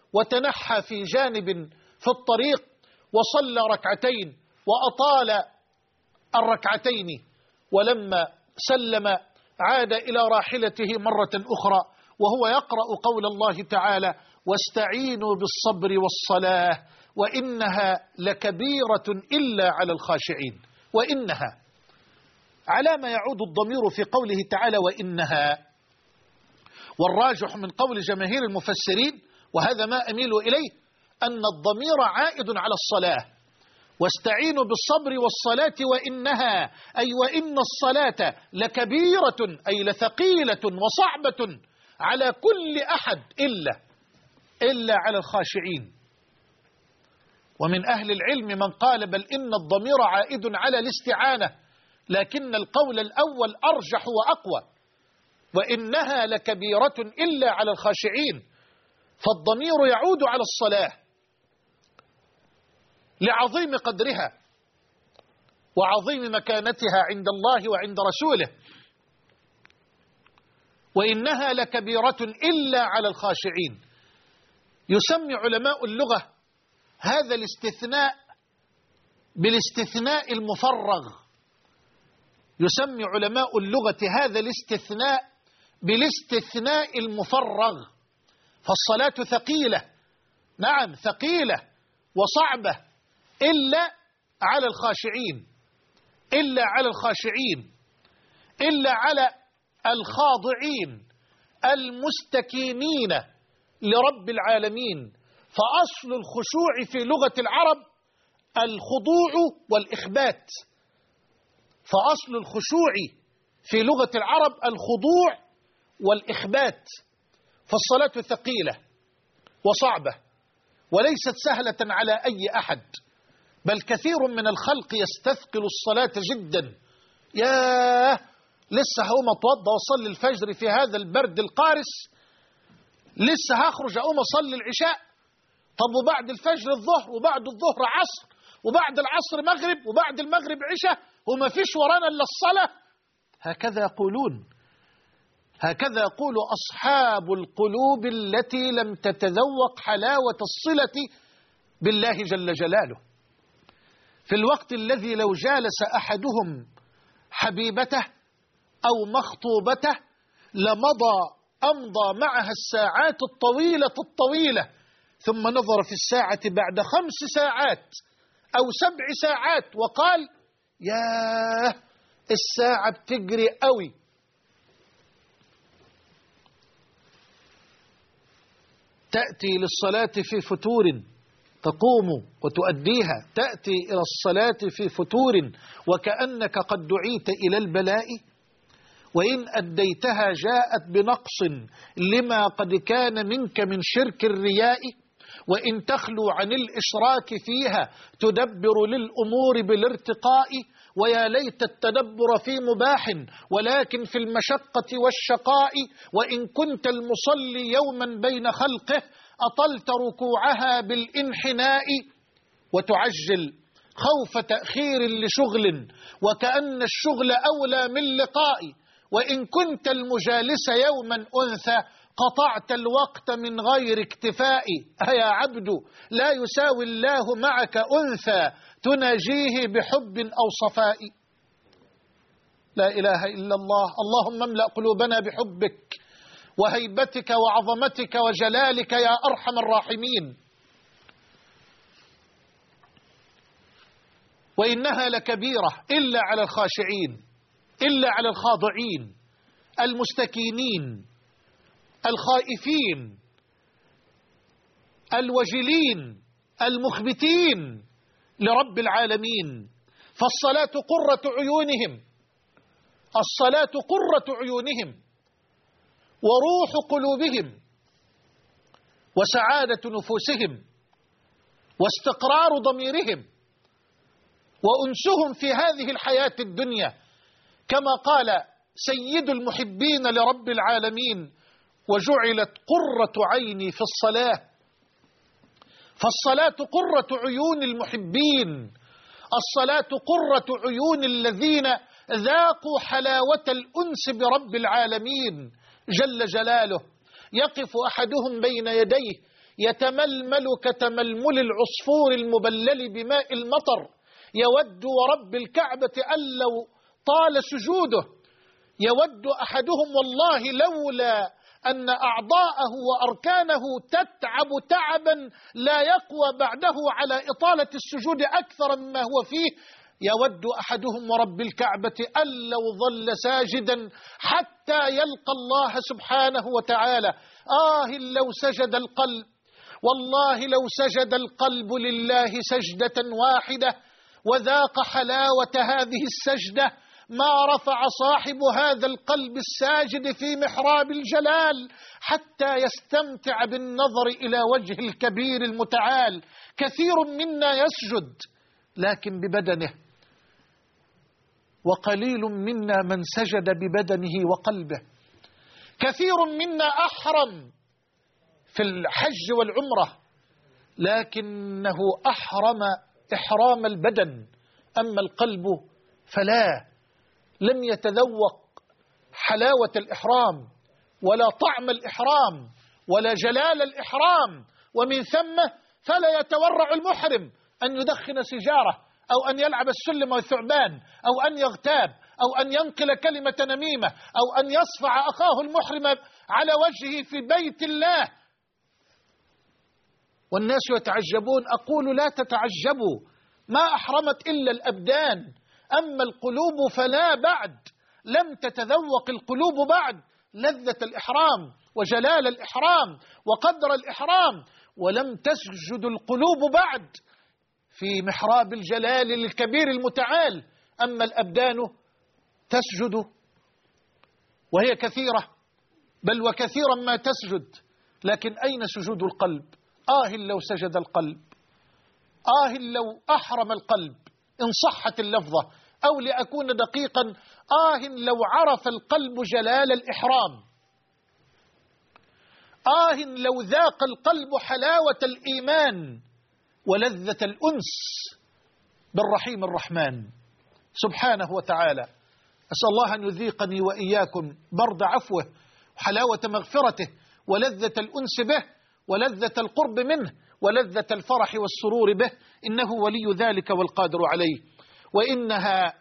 وتنحى في جانب في الطريق وصلى ركعتين وأطال الركعتين، ولما سلم عاد إلى راحلته مرة أخرى وهو يقرأ قول الله تعالى: واستعينوا بالصبر والصلاة وإنها لكبيرة إلا على الخاشعين. وإنها على ما يعود الضمير في قوله تعالى وإنها، والراجح من قول جماهير المفسرين وهذا ما أميل إليه أن الضمير عائد على الصلاة. واستعينوا بالصبر والصلاة وإنها أي وإن الصلاة لكبيرة أي لثقيلة وصعبة على كل أحد إلا إلا على الخاشعين. ومن أهل العلم من قال بل إن الضمير عائد على الاستعانة، لكن القول الأول أرجح وأقوى، وإنها لكبيرة إلا على الخاشعين، فالضمير يعود على الصلاة لعظيم قدرها وعظيم مكانتها عند الله وعند رسوله. وإنها لكبيرة إلا على الخاشعين. يسمي علماء اللغة هذا الاستثناء بالاستثناء المفرغ، يسمي علماء اللغة هذا الاستثناء بالاستثناء المفرغ. فالصلاة ثقيلة، نعم ثقيلة وصعبة، إلا على الخاشعين، إلا على الخاشعين، إلا على الخاضعين المستكينين لرب العالمين. فأصل الخشوع في لغة العرب الخضوع والإخبات، فأصل الخشوع في لغة العرب الخضوع والإخبات. فالصلاة ثقيلة وصعبة وليست سهلة على أي أحد، بل كثير من الخلق يستثقل الصلاة جدا. ياه لسه هقوم أتوضى وأصلي الفجر في هذا البرد القارس، لسه هخرج أقوم أصلي العشاء، طب وبعد الفجر الظهر، وبعد الظهر عصر، وبعد العصر مغرب، وبعد المغرب عشاء، وما فيش ورانا إلا الصلاة. هكذا يقولون، هكذا يقول أصحاب القلوب التي لم تتذوق حلاوة الصلة بالله جل جلاله. في الوقت الذي لو جالس أحدهم حبيبته أو مخطوبته لمضى أمضى معها الساعات الطويلة الطويلة، ثم نظر في الساعة بعد خمس ساعات أو سبع ساعات وقال: ياه الساعة بتجري قوي. تأتي للصلاة في فتور تقوم وتؤديها، تأتي إلى الصلاة في فتور وكأنك قد دعيت إلى البلاء، وإن أديتها جاءت بنقص لما قد كان منك من شرك الرياء، وإن تخلو عن الإشراك فيها تدبر للأمور بالارتقاء، ويا ليت التدبر في مباح ولكن في المشقة والشقاء، وإن كنت المصلي يوما بين خلقه أطلت ركوعها بالانحناء، وتعجل خوف تأخير لشغل وكأن الشغل أولى من لقاء، وإن كنت المجالس يوما أنثى قطعت الوقت من غير اكتفاء. أيا عبد لا يساوي الله معك أنثى تناجيه بحب أو صفاء. لا إله إلا الله. اللهم املأ قلوبنا بحبك وهيبتك وعظمتك وجلالك يا أرحم الراحمين. وإنها لكبيرة إلا على الخاشعين، إلا على الخاضعين المستكينين الخائفين الوجلين المخبتين لرب العالمين. فالصلاة قرة عيونهم، الصلاة قرة عيونهم وروح قلوبهم وسعادة نفوسهم واستقرار ضميرهم وأنسهم في هذه الحياة الدنيا، كما قال سيد المحبين لرب العالمين: وجعلت قرة عيني في الصلاة. فالصلاة قرة عيون المحبين، الصلاة قرة عيون الذين ذاقوا حلاوة الأنس برب العالمين جل جلاله. يقف أحدهم بين يديه يتململ كتململ العصفور المبلل بماء المطر. يود ورب الكعبة أن لو طال سجوده، يود أحدهم والله لولا أن أعضاءه وأركانه تتعب تعبا لا يقوى بعده على إطالة السجود أكثر مما هو فيه، يود أحدهم ورب الكعبة أن لو ظل ساجدا حتى يلقى الله سبحانه وتعالى. آه لو سجد القلب، والله لو سجد القلب لله سجدة واحدة وذاق حلاوة هذه السجدة ما رفع صاحب هذا القلب الساجد في محراب الجلال حتى يستمتع بالنظر إلى وجه الكبير المتعال. كثير منا يسجد لكن ببدنه، وقليل منا من سجد ببدنه وقلبه. كثير منا أحرم في الحج والعمرة لكنه أحرم إحرام البدن، أما القلب فلا، لم يتذوق حلاوة الإحرام ولا طعم الإحرام ولا جلال الإحرام، ومن ثم فلا يتورع المحرم أن يدخن سيجارة أو أن يلعب السلم والثعبان أو أن يغتاب أو أن ينقل كلمة نميمة أو أن يصفع أخاه المحرم على وجهه في بيت الله. والناس يتعجبون، أقول لا تتعجبوا، ما أحرمت إلا الأبدان، أما القلوب فلا، بعد لم تتذوق القلوب بعد لذة الإحرام وجلال الإحرام وقدر الإحرام، ولم تسجد القلوب بعد في محراب الجلال للكبير المتعال، أما الأبدان تسجد وهي كثيرة، بل وكثيرا ما تسجد، لكن أين سجود القلب؟ آه لو سجد القلب، آه لو أحرم القلب إن صحت اللفظة، أو لأكون دقيقا، آه لو عرف القلب جلال الإحرام، آه لو ذاق القلب حلاوة الإيمان ولذة الأنس بالرحيم الرحمن سبحانه وتعالى. أسأل الله أن يذيقني وإياكم برد عفوه وحلاوة مغفرته ولذة الأنس به ولذة القرب منه ولذة الفرح والسرور به، إنه ولي ذلك والقادر عليه. وإنها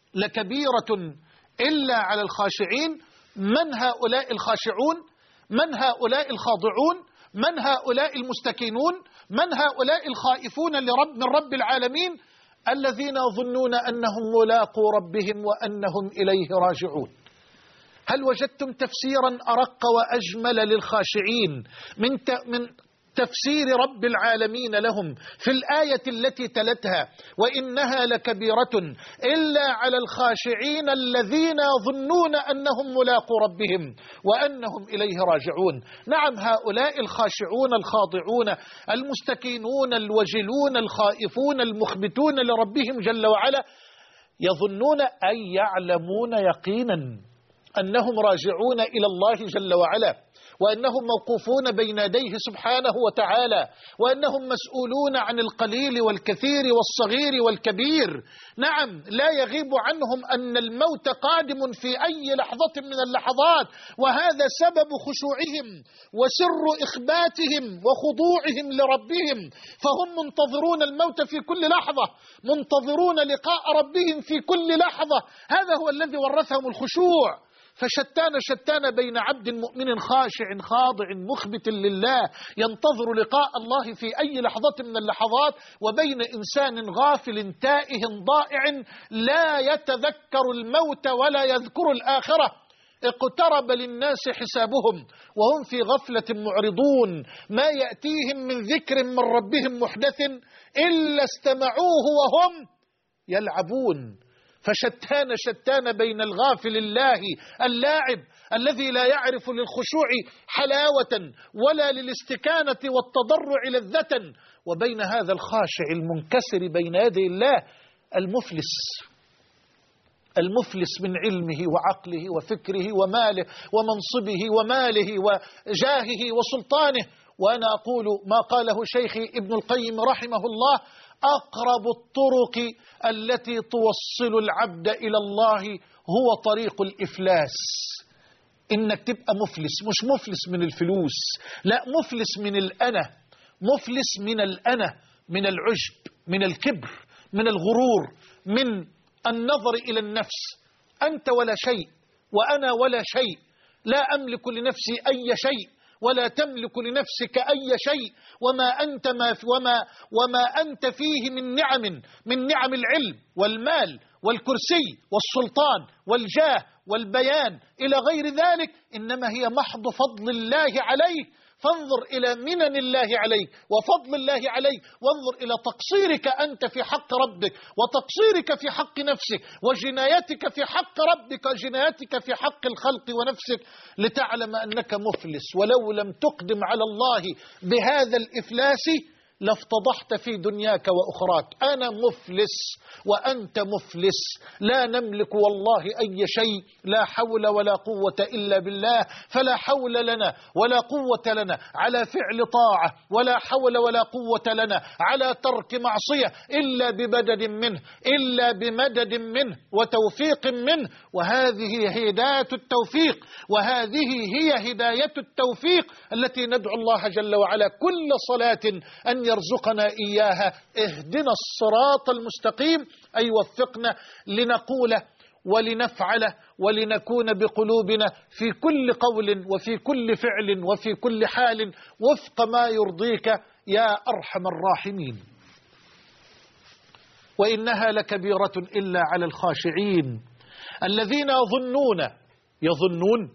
لكبيرة إلا على الخاشعين. من هؤلاء الخاشعون؟ من هؤلاء الخاضعون؟ من هؤلاء المستكينون؟ من هؤلاء الخائفون لرب من رب العالمين؟ الذين يظنون أنهم ملاقو ربهم وأنهم إليه راجعون. هل وجدتم تفسيرا أرق وأجمل للخاشعين من من تفسير رب العالمين لهم في الآية التي تلتها؟ وإنها لكبيرة إلا على الخاشعين الذين يظنون أنهم ملاقو ربهم وأنهم إليه راجعون. نعم، هؤلاء الخاشعون الخاضعون المستكينون الوجلون الخائفون المخبتون لربهم جل وعلا يظنون أي يعلمون يقينا أنهم راجعون إلى الله جل وعلا، وأنهم موقوفون بين يديه سبحانه وتعالى، وأنهم مسؤولون عن القليل والكثير والصغير والكبير. نعم، لا يغيب عنهم أن الموت قادم في أي لحظة من اللحظات، وهذا سبب خشوعهم وسر إخباتهم وخضوعهم لربهم، فهم منتظرون الموت في كل لحظة، منتظرون لقاء ربهم في كل لحظة. هذا هو الذي ورثهم الخشوع. فشتان شتان بين عبد مؤمن خاشع خاضع مخبت لله ينتظر لقاء الله في أي لحظة من اللحظات، وبين إنسان غافل تائه ضائع لا يتذكر الموت ولا يذكر الآخرة. اقترب للناس حسابهم وهم في غفلة معرضون، ما يأتيهم من ذكر من ربهم محدث إلا استمعوه وهم يلعبون. فشتان شتان بين الغافل الله اللاعب الذي لا يعرف للخشوع حلاوة ولا للاستكانة والتضرع لذة، وبين هذا الخاشع المنكسر بين يدي الله المفلس، المفلس من علمه وعقله وفكره وماله ومنصبه وماله وجاهه وسلطانه. وأنا أقول ما قاله شيخي ابن القيم رحمه الله: أقرب الطرق التي توصل العبد إلى الله هو طريق الإفلاس. إنك تبقى مفلس، مش مفلس من الفلوس، لا، مفلس من الأنا، مفلس من الأنا، من العجب، من الكبر، من الغرور، من النظر إلى النفس. أنت ولا شيء وأنا ولا شيء، لا أملك لنفسي أي شيء ولا تملك لنفسك أي شيء، وما أنت ما وما وما أنت فيه من نعم، من نعم العلم والمال والكرسي والسلطان والجاه والبيان إلى غير ذلك، إنما هي محض فضل الله عليك. فانظر إلى منن الله عليك وفضل الله عليك، وانظر إلى تقصيرك أنت في حق ربك، وتقصيرك في حق نفسك، وجنايتك في حق ربك، وجنايتك في حق الخلق ونفسك، لتعلم أنك مفلس. ولو لم تقدم على الله بهذا الإفلاس لافتضحت في دنياك وأخراك. أنا مفلس وأنت مفلس، لا نملك والله أي شيء، لا حول ولا قوة إلا بالله. فلا حول لنا ولا قوة لنا على فعل طاعة، ولا حول ولا قوة لنا على ترك معصية إلا بمدد منه، إلا بمدد منه وتوفيق منه. وهذه هداية التوفيق، وهذه هي هداية التوفيق التي ندعو الله جل وعلا كل صلاة أن يرزقنا إياها. اهدنا الصراط المستقيم، أي وفقنا لنقول ولنفعل ولنكون بقلوبنا في كل قول وفي كل فعل وفي كل حال وفق ما يرضيك يا أرحم الراحمين. وإنها لكبيرة إلا على الخاشعين الذين يظنون يظنون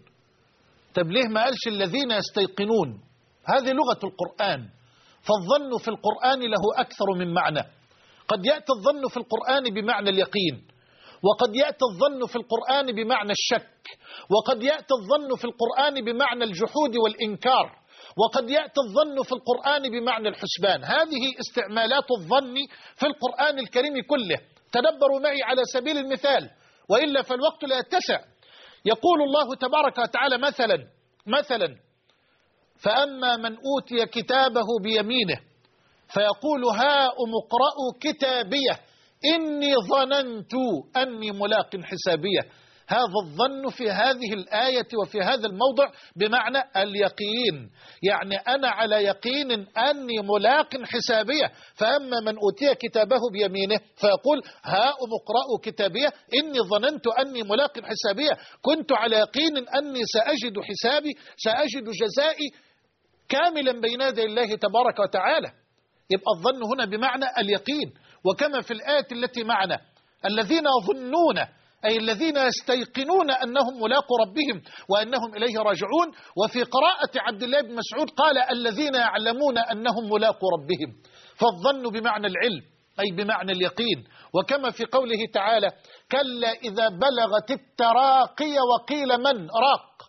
طب ليه ما قالش الذين يستيقنون؟ هذه لغة القرآن، فالظن في القرآن له أكثر من معنى. قد يأتي الظن في القرآن بمعنى اليقين، وقد يأتي الظن في القرآن بمعنى الشك، وقد يأتي الظن في القرآن بمعنى الجحود والإنكار، وقد يأتي الظن في القرآن بمعنى الحسبان. هذه استعمالات الظن في القرآن الكريم كله. تدبروا معي على سبيل المثال، وإلا فالوقت لا يتسع. يقول الله تبارك وتعالى مثلا مثلا فأما من أوتي كتابه بيمينه فيقول هاؤم اقرءوا كتابيه إني ظننت أني ملاق حسابيه. هذا الظن في هذه الآية وفي هذا الموضع بمعنى اليقين، يعني أنا على يقين أني ملاق حسابيه. فأما من أوتي كتابه بيمينه فيقول هاؤم اقرءوا كتابيه إني ظننت أني ملاق حسابيه، كنت على يقين أني سأجد حسابي، سأجد جزائي كاملا بين يدي الله تبارك وتعالى. يبقى الظن هنا بمعنى اليقين. وكما في الآية التي معنا الذين يظنون، أي الذين يستيقنون أنهم ملاقوا ربهم وأنهم إليه راجعون. وفي قراءة عبد الله بن مسعود قال الذين يعلمون أنهم ملاقوا ربهم. فالظن بمعنى العلم أي بمعنى اليقين. وكما في قوله تعالى كلا إذا بلغت التراقي وقيل من راق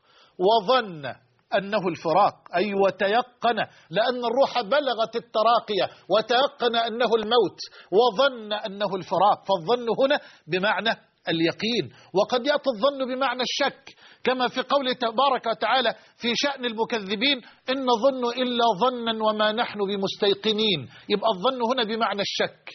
وظن أنه الفراق، أي وتيقن، لأن الروح بلغت التراقية وتيقن أنه الموت وظن أنه الفراق. فالظن هنا بمعنى اليقين. وقد يأتي الظن بمعنى الشك، كما في قوله تبارك وتعالى في شأن المكذبين إن ظن إلا ظنا وما نحن بمستيقنين. يبقى الظن هنا بمعنى الشك.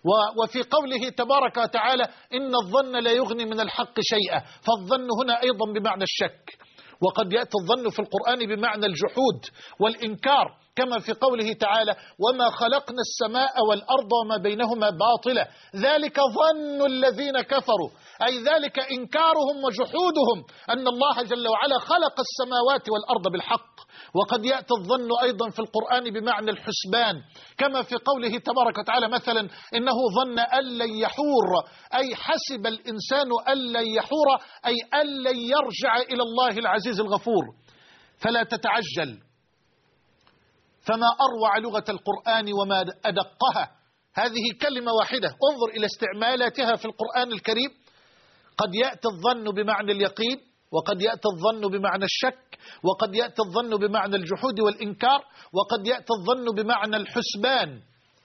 وفي قوله تبارك وتعالى إن الظن لا يغني من الحق شيئا، فالظن هنا أيضا بمعنى الشك. وقد يأتي الظن في القرآن بمعنى الجحود والإنكار، كما في قوله تعالى وما خلقنا السماء والأرض وما بينهما باطلا ذلك ظن الذين كفروا، أي ذلك إنكارهم وجحودهم أن الله جل وعلا خلق السماوات والأرض بالحق. وقد يأتي الظن أيضا في القرآن بمعنى الحسبان، كما في قوله تبارك وتعالى مثلا إنه ظن أن لن يحور، أي حسب الإنسان أن لن يحور، أي أن لن يرجع إلى الله العزيز الغفور. فلا تتعجل، فما أروع لغة القرآن وما أدقها. هذه كلمة واحدة، انظر إلى استعمالاتها في القرآن الكريم. قد يأتي الظن بمعنى اليقين، وقد يأتي الظن بمعنى الشك، وقد يأتي الظن بمعنى الجحود والإنكار، وقد يأتي الظن بمعنى الحسبان.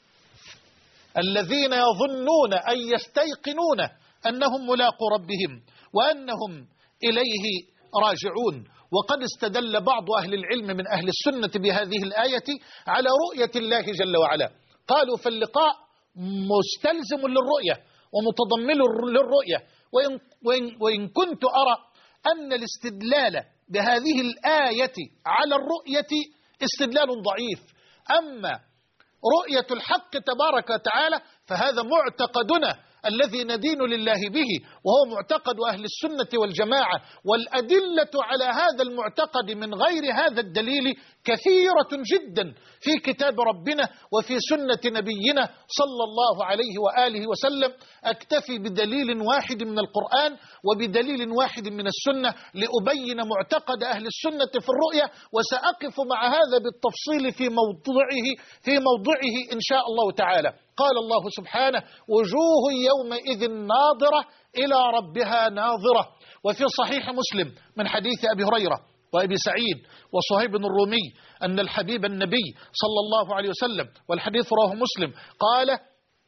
الذين يظنون أي يستيقنون أنهم ملاقوا ربهم وأنهم إليه راجعون. وقد استدل بعض أهل العلم من أهل السنة بهذه الآية على رؤية الله جل وعلا. قالوا فاللقاء مستلزم للرؤية ومتضمن للرؤية. وإن, وإن, وإن كنت أرى أن الاستدلال بهذه الآية على الرؤية استدلال ضعيف، أما رؤية الحق تبارك وتعالى فهذا معتقدنا الذي ندين لله به، وهو معتقد أهل السنة والجماعة، والأدلة على هذا المعتقد من غير هذا الدليل كثيرة جدا في كتاب ربنا وفي سنة نبينا صلى الله عليه وآله وسلم. أكتفي بدليل واحد من القرآن وبدليل واحد من السنة لأبين معتقد أهل السنة في الرؤية، وسأقف مع هذا بالتفصيل في موضعه في موضعه إن شاء الله تعالى. قال الله سبحانه: وجوه يومئذ ناظرة إلى ربها ناظرة. وفي صحيح مسلم من حديث أبي هريرة وأبي سعيد وصهيب الرومي أن الحبيب النبي صلى الله عليه وسلم، والحديث رواه مسلم، قال: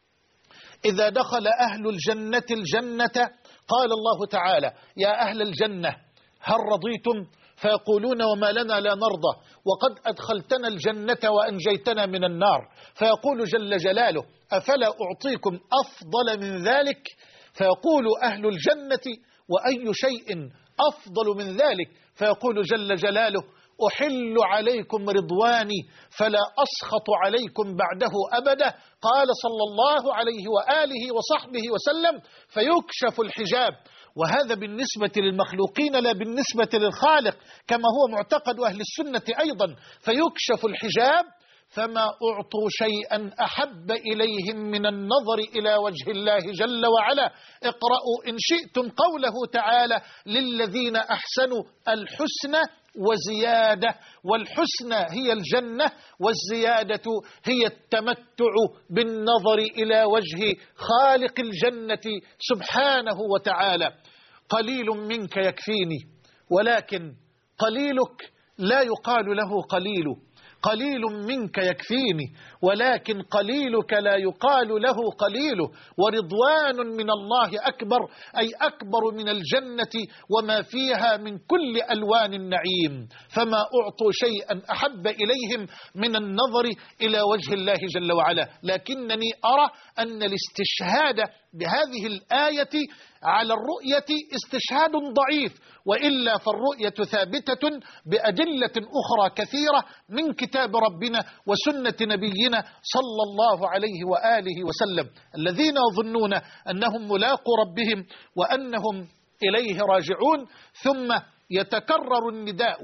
إذا دخل أهل الجنة الجنة قال الله تعالى: يا أهل الجنة هل رضيتم؟ فيقولون: وما لنا لا نرضى، وقد أدخلتنا الجنة وأنجيتنا من النار. فيقول جل جلاله: أفلا أعطيكم أفضل من ذلك؟ فيقول أهل الجنة: وأي شيء أفضل من ذلك؟ فيقول جل جلاله: أحل عليكم رضواني فلا أسخط عليكم بعده أبدا. قال صلى الله عليه وآله وصحبه وسلم: فيكشف الحجاب. وهذا بالنسبة للمخلوقين لا بالنسبة للخالق، كما هو معتقد أهل السنة أيضا. فيكشف الحجاب فما أعطوا شيئا أحب إليهم من النظر إلى وجه الله جل وعلا. اقرأوا إن شئتم قوله تعالى: للذين أحسنوا الحسنى وزيادة. والحسنى هي الجنة، والزيادة هي التمتع بالنظر إلى وجه خالق الجنة سبحانه وتعالى. قليل منك يكفيني، ولكن قليلك لا يقال له قليل. قليل منك يكفيني، ولكن قليلك لا يقال له قليل. ورضوان من الله أكبر، أي أكبر من الجنة وما فيها من كل ألوان النعيم. فما أعطوا شيئا أحب إليهم من النظر إلى وجه الله جل وعلا. لكنني أرى أن الاستشهاد بهذه الآية على الرؤية استشهاد ضعيف، وإلا فالرؤية ثابتة بأدلة أخرى كثيرة من كتاب ربنا وسنة نبينا صلى الله عليه وآله وسلم. الذين يظنون أنهم ملاقو ربهم وأنهم إليه راجعون، ثم يتكرر النداء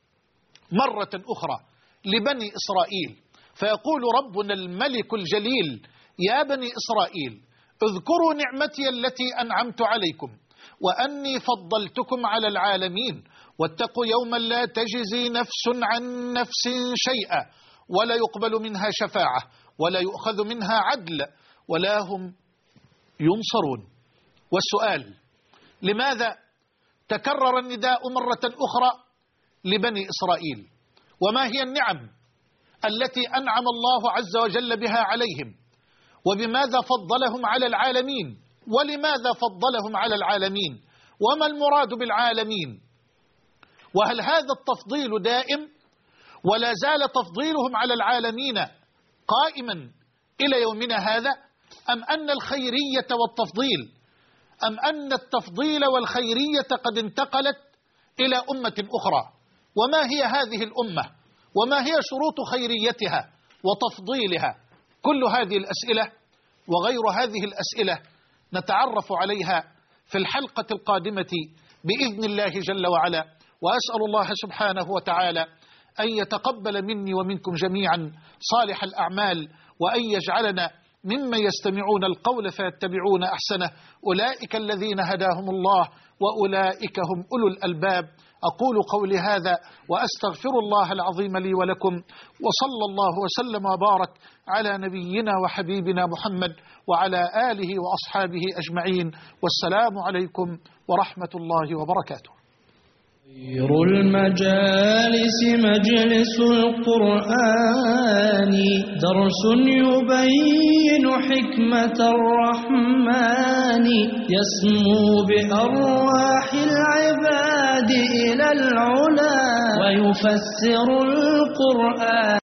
مرة أخرى لبني إسرائيل، فيقول ربنا الملك الجليل: يا بني إسرائيل اذكروا نعمتي التي أنعمت عليكم وأني فضلتكم على العالمين، واتقوا يوما لا تجزي نفس عن نفس شيئا ولا يقبل منها شفاعة ولا يؤخذ منها عدل ولا هم ينصرون. والسؤال: لماذا تكرر النداء مرة أخرى لبني إسرائيل؟ وما هي النعم التي أنعم الله عز وجل بها عليهم؟ وبماذا فضلهم على العالمين؟ ولماذا فضلهم على العالمين؟ وما المراد بالعالمين؟ وهل هذا التفضيل دائم ولا زال تفضيلهم على العالمين قائما إلى يومنا هذا؟ أم أن الخيرية والتفضيل أم أن التفضيل والخيرية قد انتقلت إلى أمة أخرى؟ وما هي هذه الأمة؟ وما هي شروط خيريتها وتفضيلها؟ كل هذه الأسئلة وغير هذه الأسئلة نتعرف عليها في الحلقة القادمة بإذن الله جل وعلا. وأسأل الله سبحانه وتعالى أن يتقبل مني ومنكم جميعا صالح الأعمال، وأن يجعلنا ممن يستمعون القول فيتبعون أحسنه. أولئك الذين هداهم الله وأولئك هم أولو الألباب. أقول قولي هذا وأستغفر الله العظيم لي ولكم، وصلى الله وسلم وبارك على نبينا وحبيبنا محمد وعلى آله وأصحابه أجمعين. والسلام عليكم ورحمة الله وبركاته. خير المجالس مجلس القرآن، درس يبين حكمة الرحمن، يسمو بأرواح العباد إلى العلا ويفسر القرآن.